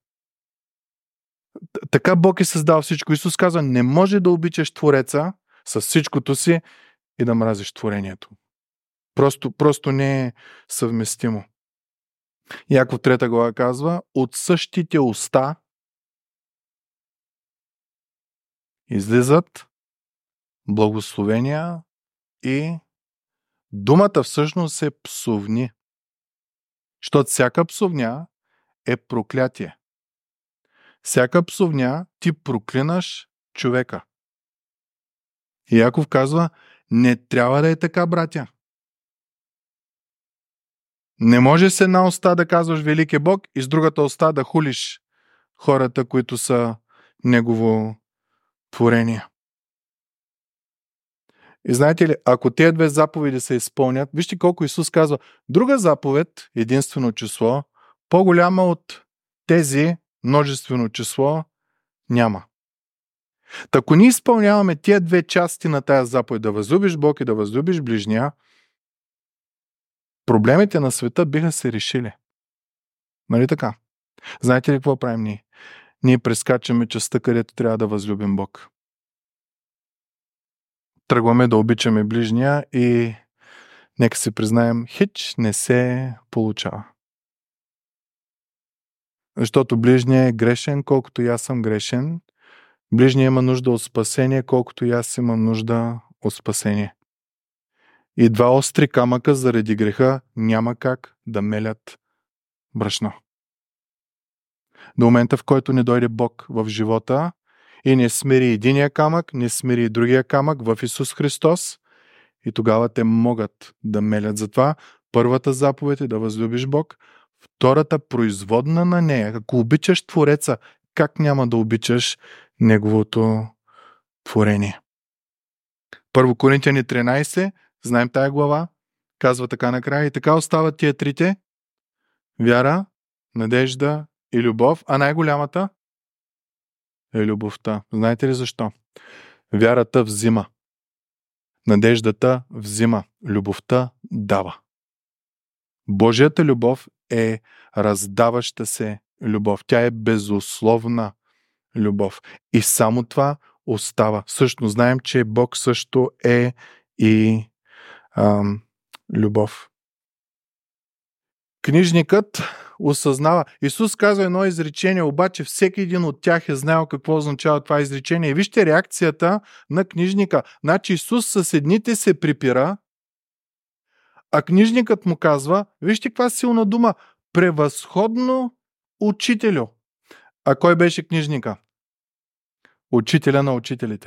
Така Бог е създал всичко. Исус казва, не може да обичаш Твореца с всичкото си и да мразиш творението. Просто, просто не е съвместимо. Яков трета глава казва, от същите уста излизат благословения и думата всъщност е псовни. Защото всяка псовня е проклятие. Всяка псовня ти проклинаш човека. И Яков казва, не трябва да е така, братя. Не може с една уста да казваш велик е Бог и с другата уста да хулиш хората, които са Негово творение. И знаете ли, ако тези две заповеди се изпълнят, вижте колко Исус казва, друга заповед, единствено число, по-голяма от тези множествено число, няма. Та ако ние изпълняваме тия две части на тая заповед, да възлюбиш Бог и да възлюбиш ближния, проблемите на света биха се решили. Нали така? Знаете ли какво правим ние? Ние прескачаме частта, където трябва да възлюбим Бог. Тръгваме да обичаме ближния и нека си признаем, хич не се получава. Защото ближния е грешен, колкото и аз съм грешен. Ближния има нужда от спасение, колкото и аз имам нужда от спасение. И два остри камъка заради греха няма как да мелят брашно. До момента, в който не дойде Бог в живота и не смири единия камък, не смири и другия камък в Исус Христос, и тогава те могат да мелят. Затова първата заповед е да възлюбиш Бог, втората производна на нея. Ако обичаш Твореца, как няма да обичаш Неговото творение? Първо Коринтияни тринайсет, знаем тая глава, казва така накрая, и така остават тия трите: вяра, надежда и любов, а най-голямата е любовта. Знаете ли защо? Вярата взима. Надеждата взима. Любовта дава. Божията любов е раздаваща се любов. Тя е безусловна любов. И само това остава. Също знаем, че Бог също е и ам, любов. Книжникът осъзнава. Исус казва едно изречение, обаче всеки един от тях е знаел какво означава това изречение. И вижте реакцията на книжника. Значи Исус с едните се припира, а книжникът му казва, вижте каква силна дума, превъзходно учителю. А кой беше книжника? Учителя на учителите.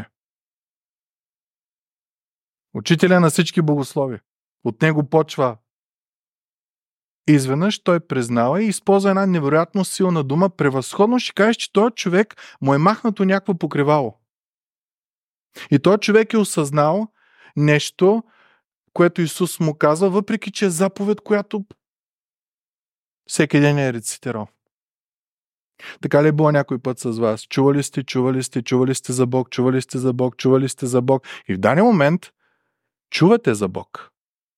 Учителя на всички богослови. От него почва. Изведнъж той признава и използва една невероятно силна дума. Превъзходно ще кажеш, че този човек му е махнато някакво покривало. И този човек е осъзнал нещо, което Исус му казва, въпреки че е заповед, която всеки ден е рецитирал. Така ли е било някой път с вас? Чували сте, чували сте, чували сте за Бог, чували сте за Бог, чували сте за Бог. И в даден момент чувате за Бог.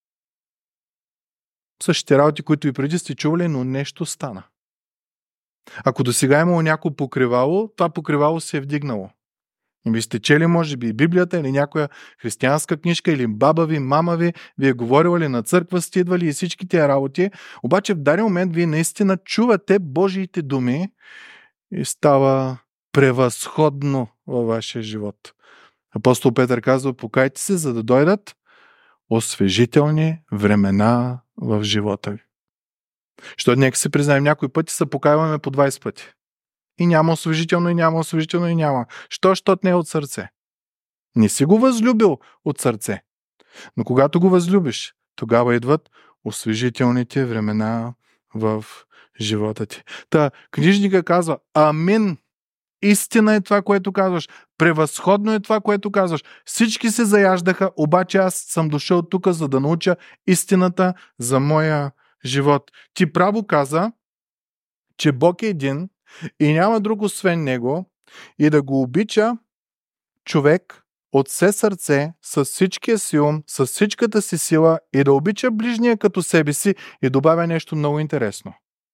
Същите работи, които и преди сте чували, но нещо стана. Ако до сега е имало някакво покривало, това покривало се е вдигнало. И ви сте чели, може би, Библията или някоя християнска книжка, или баба ви, мама ви, ви е говорила, или на църква сте идвали и всички тия работи. Обаче в даден момент вие наистина чувате Божиите думи и става превъзходно във вашия живот. Апостол Петър казва, покайте се, за да дойдат освежителни времена в живота ви. Защото нека се признаем, някои пъти се покайваме по двайсет пъти. И няма освежително, и няма освежително, и няма. Що, щот не е от сърце? Не си го възлюбил от сърце. Но когато го възлюбиш, тогава идват освежителните времена в живота ти. Та книжника казва, амин, истина е това, което казваш, превъзходно е това, което казваш. Всички се заяждаха, обаче аз съм дошъл тук, за да науча истината за моя живот. Ти право каза, че Бог е един и няма друг освен Него и да го обича човек от все сърце, с всичкия си ум, с всичката си сила и да обича ближния като себе си и добавя нещо много интересно.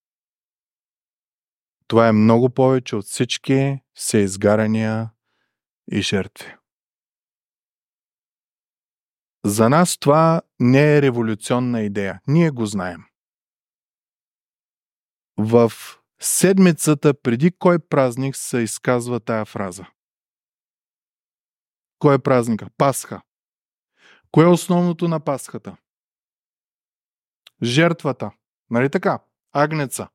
Това е много повече от всички всеизгарания и жертви. За нас това не е революционна идея. Ние го знаем. В седмицата преди кой празник се изказва тая фраза? Кой е празника? Пасха. Кое е основното на Пасхата? Жертвата. Нали така? Агнеца.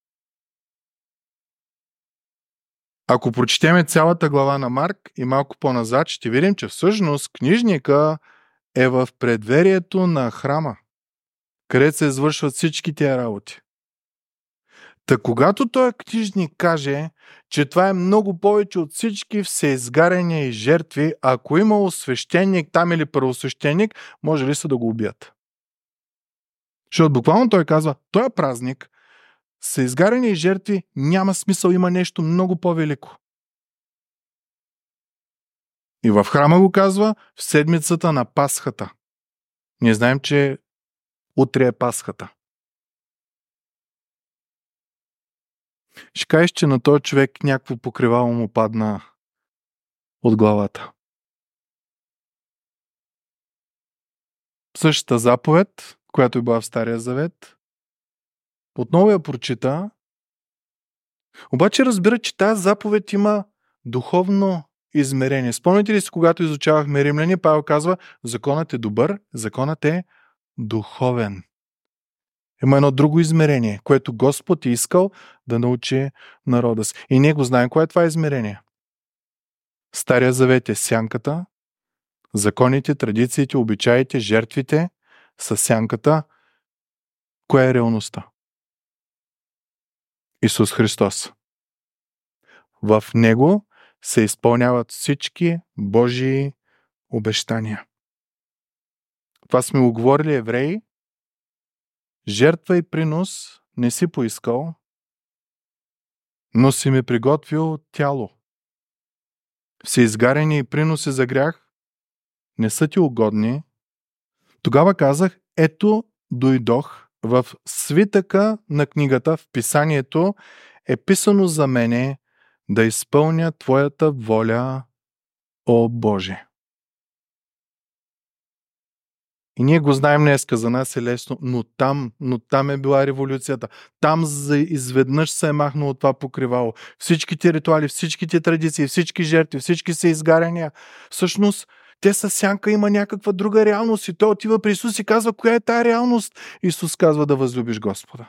Ако прочетеме цялата глава на Марк и малко по-назад, ще видим, че всъщност книжника е в предверието на храма, където се извършват всички тия работи. Та когато този книжник каже, че това е много повече от всички всеизгаряния и жертви, ако имало свещеник там или първосвещеник, може ли са да го убият? Защото буквално той казва, този празник, всеизгаряния и жертви няма смисъл, има нещо много по-велико. И в храма го казва в седмицата на Пасхата. Ние знаем, че утре е Пасхата. Ще кажеш, че на този човек някакво покривало му падна от главата. Същата заповед, която е била в Стария Завет, отново я прочита, обаче разбира, че тази заповед има духовно измерение. Спомняте ли си, когато изучавахме Римляни, Павел казва, законът е добър, законът е духовен. Има едно друго измерение, което Господ е искал да научи народа си. И ние го знаем, кое е това измерение. Стария Завет е сянката, законите, традициите, обичаите, жертвите са сянката. Коя е реалността? Исус Христос. В Него се изпълняват всички Божии обещания. Това сме го говорили, евреи. Жертва и принос не си поискал, но си ми приготвил тяло. Всеизгаряния и приноси за грях не са ти угодни. Тогава казах, ето дойдох. В свитъка на книгата, в писанието е писано за мене да изпълня Твоята воля, о Боже. И ние го знаем днеска, за нас е лесно, но там, но там е била революцията. Там за изведнъж се е махнало това покривало. Всичките ритуали, всичките традиции, всички жертви, всички се изгаряния. Всъщност, те са сянка, има някаква друга реалност и той отива при Исус и казва, коя е тая реалност? Исус казва да възлюбиш Господа.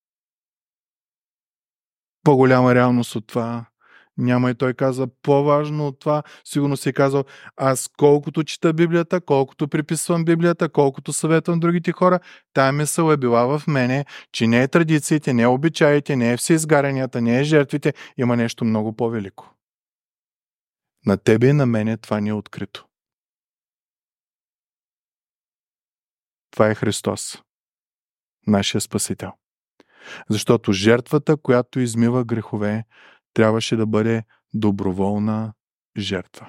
По-голяма реалност от това няма, и той каза, по-важно от това, сигурно си е казал, аз колкото чета Библията, колкото приписвам Библията, колкото съветвам другите хора, тая мисъл е била в мене, че не е традициите, не е обичаите, не е всеизгарянията, не е жертвите, има нещо много по-велико. На тебе и на мене това ни е открито. Това е Христос, нашия Спасител. Защото жертвата, която измива грехове, трябваше да бъде доброволна жертва.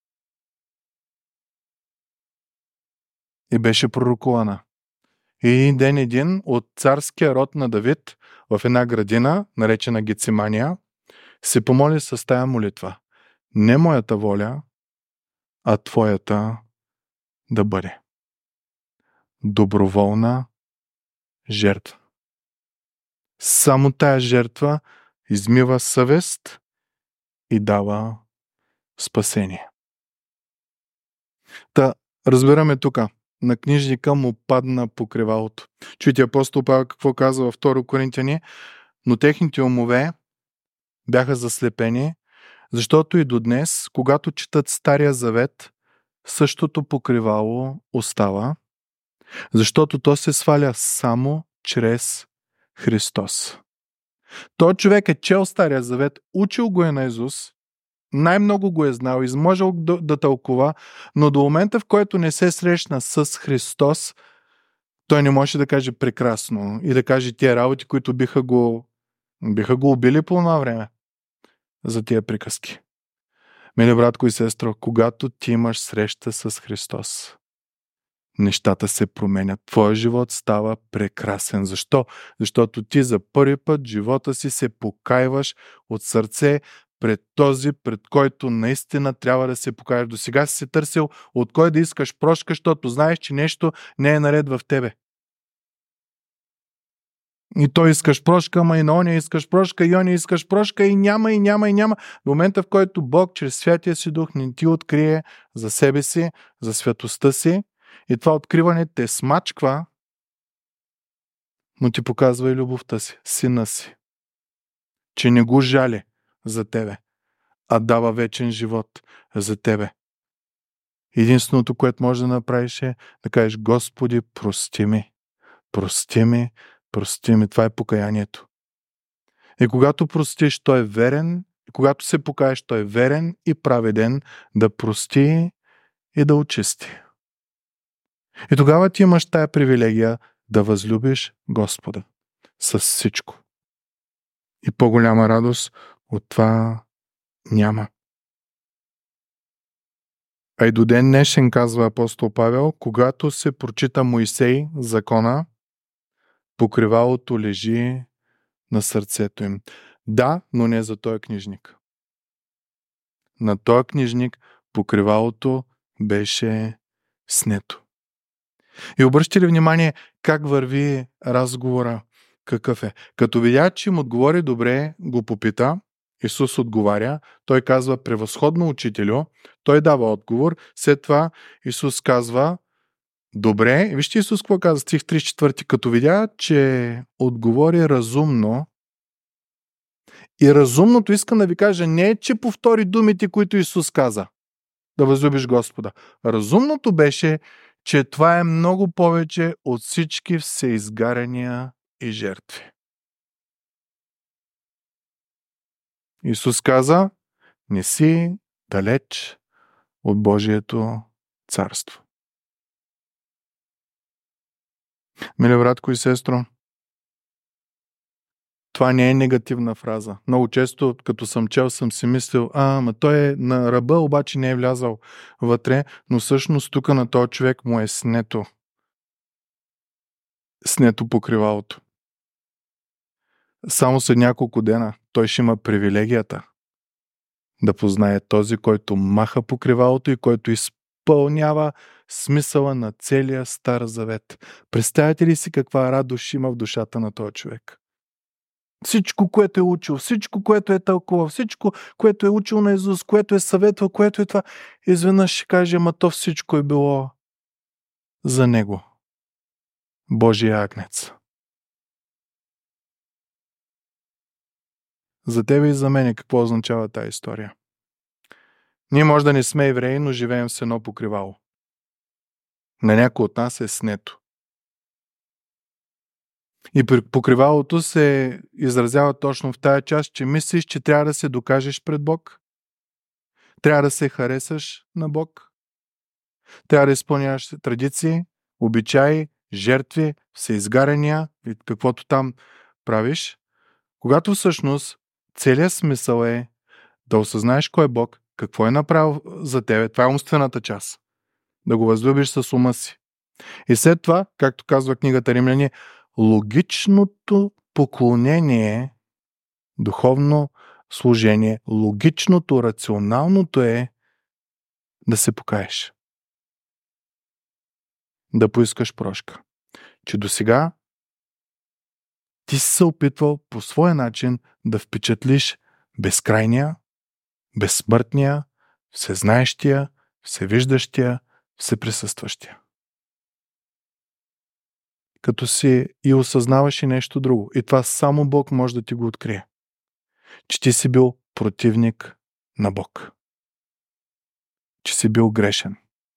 И беше пророкувана. И един ден един от царския род на Давид в една градина, наречена Гецимания, се помоли с тая молитва. Не моята воля, а Твоята да бъде. Доброволна жертва. Само тая жертва измива съвест и дава спасение. Та, разбираме тук. На книжника му падна покривалото. Чуйте апостол Павел какво казва във втори Коринтяни, но техните умове бяха заслепени, защото и до днес, когато четат Стария Завет, същото покривало остава, защото то се сваля само чрез Христос. Той човек е чел Стария Завет, учил го е наизуст, най-много го е знал, изможел да, да тълкува, но до момента, в който не се срещна с Христос, той не може да каже прекрасно и да каже тия работи, които биха го, биха го убили по това време за тия приказки. Мили братко и сестро, когато ти имаш среща с Христос, нещата се променят. Твоя живот става прекрасен. Защо? Защото ти за първи път живота си се покайваш от сърце пред този, пред който наистина трябва да се покаеш. До сега си се търсил от кой да искаш прошка, защото знаеш, че нещо не е наред в тебе. И той искаш прошка, ама и на оня искаш прошка, и оня искаш прошка, и няма, и няма, и няма. До момента, в който Бог чрез Святия си Дух не ти открие за себе си, за святостта си, и това откриване те смачква, но ти показва и любовта си, сина си, че не го жали за тебе, а дава вечен живот за тебе. Единственото, което можеш да направиш е да кажеш, Господи, прости ми, прости ми, прости ми. Това е покаянието. И когато простиш, той е верен. И когато се покаеш, той е верен и праведен да прости и да очисти. И тогава ти имаш тая привилегия да възлюбиш Господа с всичко. И по-голяма радост от това няма. А и до ден днешен, казва апостол Павел, когато се прочита Моисей, закона, покривалото лежи на сърцето им. Да, но не за този книжник. На този книжник покривалото беше снето. И обръщате ли внимание как върви разговора? Какъв е? Като видя, че им отговори добре, го попита. Исус отговаря. Той казва: превъзходно, учителю. Той дава отговор. След това Исус казва: добре. Вижте Исус какво казва, стих тридесет и четвърти. Като видя, че отговори разумно, и разумното, искам да ви кажа, не е, че повтори думите, които Исус каза, да възлюбиш Господа. Разумното беше, че това е много повече от всички всеизгаряния и жертви. Исус каза: не си далеч от Божието царство. Мили братко и сестро, това не е негативна фраза. Много често, като съм чел, съм си мислил: а, ма той е на ръба, обаче не е влязал вътре, но всъщност тук на този човек му е снето. Снето покривалото. Само след няколко дена той ще има привилегията да познае този, който маха покривалото и който изпълнява смисъла на целия Стар Завет. Представете ли си каква радост има в душата на този човек? Всичко, което е учил, всичко, което е тълкувал, всичко, което е учил на Исус, което е съветвал, което е това, изведнъж ще каже: ама то всичко е било за него. Божия агнец. За тебе и за мене какво означава тази история? Ние може да не сме евреи, но живеем с едно покривало. На някой от нас е снето. И покривалото се изразява точно в тая част, че мислиш, че трябва да се докажеш пред Бог, трябва да се харесаш на Бог, трябва да изпълняваш традиции, обичаи, жертви, всеизгаряния и каквото там правиш, когато всъщност целият смисъл е да осъзнаеш кой е Бог, какво е направил за тебе. Това е умствената част. Да го възлюбиш с ума си. И след това, както казва книгата Римляни, логичното поклонение, духовно служение, логичното, рационалното е да се покаеш. Да поискаш прошка. Че досега ти си се опитвал по своя начин да впечатлиш безкрайния, безсмъртния, всезнаещия, всевиждащия, всеприсъстващия. Като си и осъзнаваш и нещо друго. И това само Бог може да ти го открие. Че ти си бил противник на Бог. Че си бил грешен.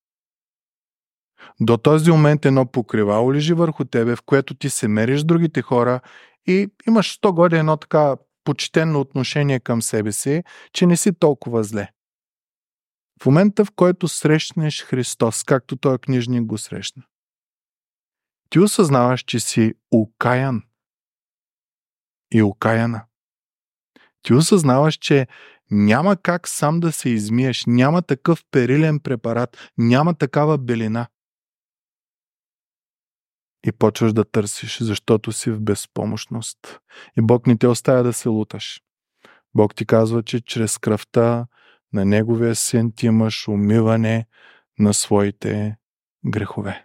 До този момент едно покривало лежи върху тебе, в което ти се мериш с другите хора и имаш сто годи едно така почтено отношение към себе си, че не си толкова зле. В момента, в който срещнеш Христос, както този книжник го срещна, ти осъзнаваш, че си окаян и окаяна. Ти осъзнаваш, че няма как сам да се измиеш, няма такъв перилен препарат, няма такава белина. И почваш да търсиш, защото си в безпомощност. И Бог не те оставя да се луташ. Бог ти казва, че чрез кръвта на Неговия син ти имаш умиване на своите грехове.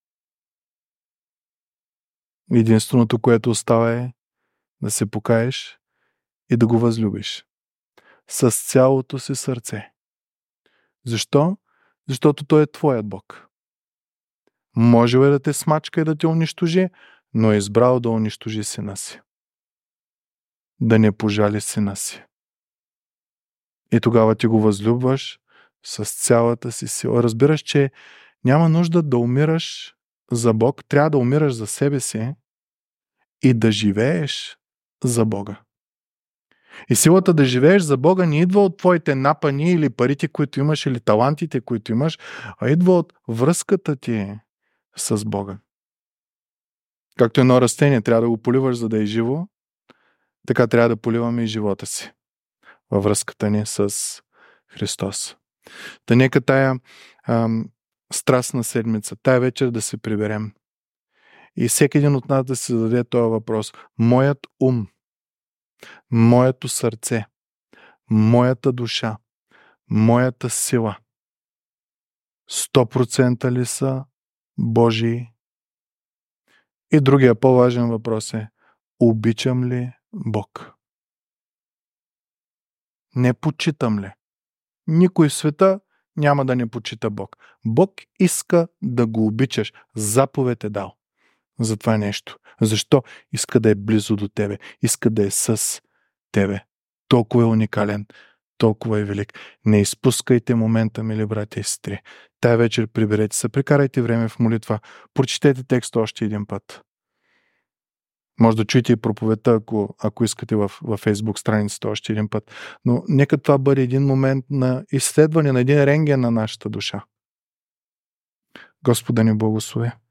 Единственото, което остава, е да се покаеш и да го възлюбиш. С цялото си сърце. Защо? Защото Той е твоят Бог. Може е да те смачка и да те унищожи, но е избрал да унищожи сина си. Да не пожали сина си. И тогава ти го възлюбваш с цялата си сила. Разбираш, че няма нужда да умираш за Бог, трябва да умираш за себе си и да живееш за Бога. И силата да живееш за Бога не идва от твоите напани или парите, които имаш, или талантите, които имаш, а идва от връзката ти с Бога. Както едно растение трябва да го поливаш, за да е живо, така трябва да поливаме и живота си във връзката ни с Христос. Та нека тая ам, страстна седмица, тая вечер да се приберем. И всеки един от нас да се зададе този въпрос. Моят ум, моето сърце, моята душа, моята сила сто процента ли са Божии? И другия по-важен въпрос е, обичам ли Бог? Не почитам ли? Никой в света няма да не почита Бог. Бог иска да го обичаш. Заповед е дал за това нещо. Защо? Иска да е близо до тебе. Иска да е с тебе. Толкова е уникален. Толкова е велик. Не изпускайте момента, мили братя и сестри. Тая вечер приберете се, прекарайте време в молитва. Прочетете текста още един път. Може да чуете и проповедта, ако, ако искате в, в Facebook страницата още един път. Но нека това бъде един момент на изследване, на един рентген на нашата душа. Господ да ни благослови.